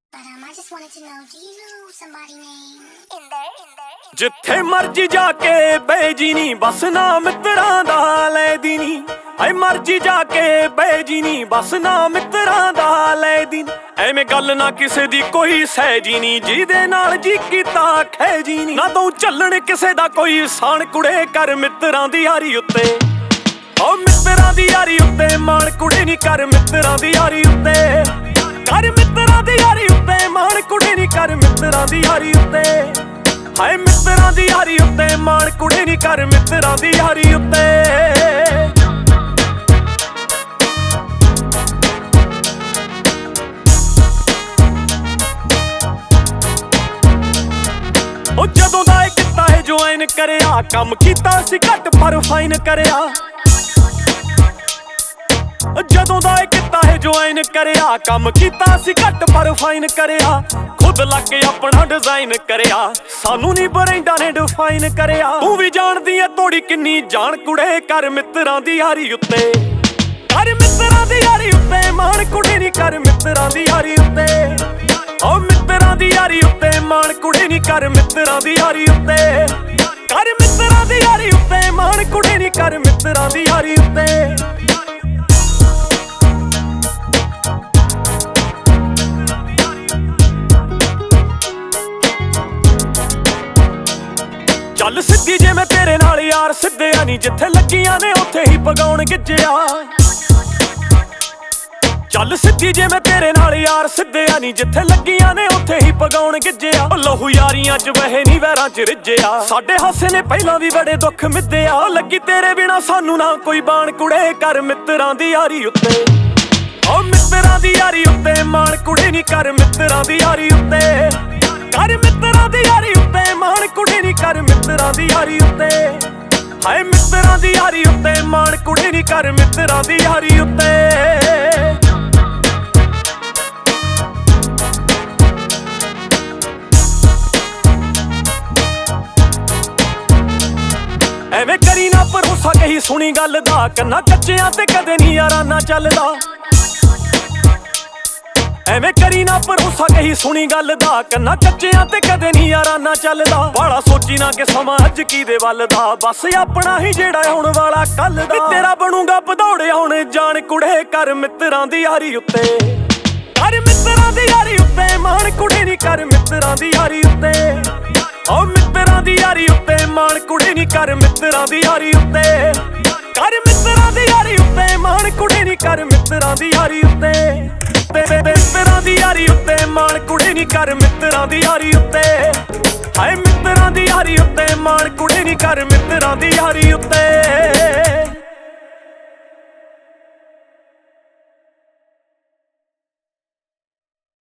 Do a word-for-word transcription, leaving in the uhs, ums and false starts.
But um, I just wanted to know, do you know somebody named in there, in there? ਜਿੱਥੇ ਮਰਜੀ ਜਾ ਕੇ ਬੇਜੀ ਨੀ ਬਸ ਨਾ ਮਿੱਤਰਾਂ ਦਾ ਲੈਦੀ ਨੀ ਐ ਮਰਜੀ ਜਾ ਕੇ ਬੇਜੀ ਨੀ ਬਸ ਨਾ ਮਿੱਤਰਾਂ ਦਾ ਲੈਦੀ ਨੀ ਐਵੇਂ ਗੱਲ ਨਾ ਕਿਸੇ ਦੀ ਕੋਈ ਸਹਿਜੀ ਨੀ ਜਿਹਦੇ ਨਾਲ ਜੀ ਕੀਤਾ ਖੈਜੀ ਨੀ ਨਾ ਤੂੰ ਚੱਲਣ ਕਿਸੇ ਦਾ ਕੋਈ ਸਾਨ ਕੁੜੇ ਕਰ ਮਿੱਤਰਾਂ ਦੀ ਯਾਰੀ ਉੱਤੇ ਓ ਮਿੱਤਰਾਂ ਦੀ ਯਾਰੀ ਉੱਤੇ ਮਾਣ ਕੁੜੇ ਨੀ ਕਰ ਮਿੱਤਰਾਂ ਦੀ ਯਾਰੀ ਉੱਤੇ ਕਰ ਮਿੱਤਰਾਂ ਦੀ ਯਾਰੀ ਉੱਤੇ ਮਾਣ ਕੁੜੇ ਨੀ ਕਰ ਮਿੱਤਰਾਂ ਦੀ ਯਾਰੀ ਉੱਤੇ ਹਾਏ ਮਿੱਤਰਾਂ ਦੀ ਯਾਰੀ ਉੱਤੇ ਮਾਣ ਕੁੜੇ ਨੀ ਕਰ ਮਿੱਤਰਾਂ ਦੀ ਯਾਰੀ ਉੱਤੇ ਉਹ ਜਦੋਂ ਦਾ ਇਹ ਕੀਤਾ ਹੈ ਜੁਆਇਨ ਕਰਿਆ ਕੰਮ ਕੀਤਾ ਸੀ ਘੱਟ ਪਰ ਫਾਈਨ ਕਰਿਆ ਜਦੋਂ ਦਾ ਇਹ ਕੀਤਾ ਹੈ ਜੁਆਇਨ ਕਰਿਆ ਕੰਮ ਕੀਤਾ ਸੀ ਘੱਟ ਪਰ ਫਾਈਨ ਕਰਿਆ ਖੁਦ ਲੱਗ ਕੇ ਆਪਣਾ ਡਿਜ਼ਾਈਨ ਕਰਿਆ ਸਾਨੂੰ ਨੀ ਬਰੈਂਡਾਂ ਨੇ ਡਿਫਾਈਨ ਕਰਿਆ ਤੂੰ ਵੀ ਜਾਣਦੀ ਐ ਤੋੜੀ ਕਿੰਨੀ ਜਾਣ ਕੁੜੇ ਕਰ ਮਿੱਤਰਾਂ ਦੀ ਯਾਰੀ ਉੱਤੇ ਕਰ ਮਿੱਤਰਾਂ ਦੀ ਯਾਰੀ ਉੱਤੇ ਮਾਣ ਕੁੜੇ ਨੀ ਕਰ ਮਿੱਤਰਾਂ ਦੀ ਯਾਰੀ ਉੱਤੇ ਓ ਮਿੱਤਰਾਂ ਦੀ ਯਾਰੀ ਉੱਤੇ ਮਾਣ ਕੁੜੇ ਨੀ ਕਰ ਮਿੱਤਰਾਂ ਦੀ ਯਾਰੀ ਉੱਤੇ ਕਰ ਮਿੱਤਰਾਂ ਦੀ ਯਾਰੀ ਉੱਤੇ ਮਾਣ ਕੁੜੇ ਨੀ ਕਰ ਮਿੱਤਰਾਂ ਦੀ ਯਾਰੀ ਉੱਤੇ ਚੱਲ ਸਿੱਧੀ ਜੇ ਮੈਂ ਤੇਰੇ ਨਾਲ ਯਾਰ ਸਿੱਧਿਆ ਨੀ ਜਿੱਥੇ ਲੱਗੀਆਂ ਨੇ ਉੱਥੇ ਹੀ ਪਗਾਉਣ ਗਿੱਜਿਆ ਚੱਲ ਸਿੱਧੀ ਜੇ ਮੈਂ ਤੇਰੇ ਨਾਲ ਯਾਰ ਸਿੱਧਿਆ ਨੀ ਜਿੱਥੇ ਲੱਗੀਆਂ ਨੇ ਉੱਥੇ ਹੀ ਪਗਾਉਣ ਗਿੱਜਿਆ ਲਹੂ ਯਾਰੀਆਂ ਚ ਵਹੇ ਨੀ ਵੈਰਾਂ ਚ ਰਿੱਝਿਆ ਸਾਡੇ ਹਾਸੇ ਨੇ ਪਹਿਲਾਂ ਵੀ ਬੜੇ ਦੁੱਖ ਮਿੱਧਿਆ ਲੱਗੀ ਤੇਰੇ ਬਿਨਾ ਸਾਨੂੰ ਨਾ ਕੋਈ ਬਾਣ ਕੁੜੇ ਕਰ ਮਿੱਤਰਾਂ ਦੀ ਯਾਰੀ ਉੱਤੇ ਓ ਮਿੱਤਰਾਂ ਦੀ ਯਾਰੀ ਉੱਤੇ ਮਾਣ ਕੁੜੇ ਨੀ ਕਰ ਮਿੱਤਰਾਂ ਦੀ ਯਾਰੀ ਉੱਤੇ ਕਰ ਮਿੱਤਰਾਂ ਦੀ ਯਾਰੀ ਉੱਤੇ ਮਾਣ ਕੁੜੇ ਨੀ ਕਰ ਮਿੱਤਰਾਂ ਦੀ ਯਾਰੀ ਉੱਤੇ ਹਾਏ ਮਿੱਤਰਾਂ ਦੀ ਯਾਰੀ ਉੱਤੇ ਮਾਣ ਕੁੜੇ ਨੀ ਕਰ ਮਿੱਤਰਾਂ ਦੀ ਯਾਰੀ ਉੱਤੇ ਐਵੇਂ ਕਰੀ ਨਾ ਭਰੋਸਾ ਕਹੀ ਸੁਣੀ ਗੱਲ ਦਾ ਕੰਨਾਂ ਕੱਚਿਆਂ ਤੇ ਕਦੇ ਨੀ ਯਾਰਾਨਾ ਚੱਲਦਾ ਐਵੇਂ ਕਰੀ ਨਾ ਭਰੋਸਾ ਕਹੀ ਸੁਣੀ ਗੱਲ ਦਾ ਕੰਨਾਂ ਕੱਚਿਆਂ ਤੇ ਕਦੇ ਨੀ ਯਾਰਾਨਾ ਚੱਲਦਾ ਬਾਲਾ ਸੋਚੀ ਨਾ ਕਿ ਸਮਾਂ ਅੱਜ ਕਿਹਦੇ ਵੱਲ ਦਾ ਬਸ ਆਪਣਾ ਹੀ ਜਿਹੜਾ ਆਉਣ ਵਾਲਾ ਕੱਲ ਦਾ ਤੇਰਾ ਬਣੂਗਾ ਭਦੌੜੇ ਹੁਣ ਜਾਣ ਕੁੜੇ ਕਰ ਮਿੱਤਰਾਂ ਦੀ ਯਾਰੀ ਉੱਤੇ ਕਰ ਮਿੱਤਰਾਂ ਦੀ ਯਾਰੀ ਉੱਤੇ ਮਾਣ ਕੁੜੇ ਨੀ ਕਰ ਮਿੱਤਰਾਂ ਦੀ ਯਾਰੀ ਉੱਤੇ ਓ ਮਿੱਤਰਾਂ ਦੀ ਯਾਰੀ ਉੱਤੇ ਮਾਣ ਕੁੜੇ ਨੀ ਕਰ ਮਿੱਤਰਾਂ ਦੀ ਯਾਰੀ ਉੱਤੇ ਕਰ ਮਿੱਤਰਾਂ ਦੀ ਯਾਰੀ ਉੱਤੇ ਮਾਣ ਕੁੜੇ ਨੀ ਕਰ ਮਿੱਤਰਾਂ ਦੀ ਯਾਰੀ ਉੱਤੇ ਮਿੱਤਰਾਂ ਦੀ ਯਾਰੀ ਉੱਤੇ ਮਾਣ ਕੁੜੇ ਨੀ ਕਰ ਮਿੱਤਰਾਂ ਦੀ ਯਾਰੀ ਉੱਤੇ ਹਾਏ ਮਿੱਤਰਾਂ ਦੀ ਯਾਰੀ ਉੱਤੇ ਮਾਣ ਕੁੜੇ ਨੀ ਕਰ ਮਿੱਤਰਾਂ ਦੀ ਯਾਰੀ ਉੱਤੇ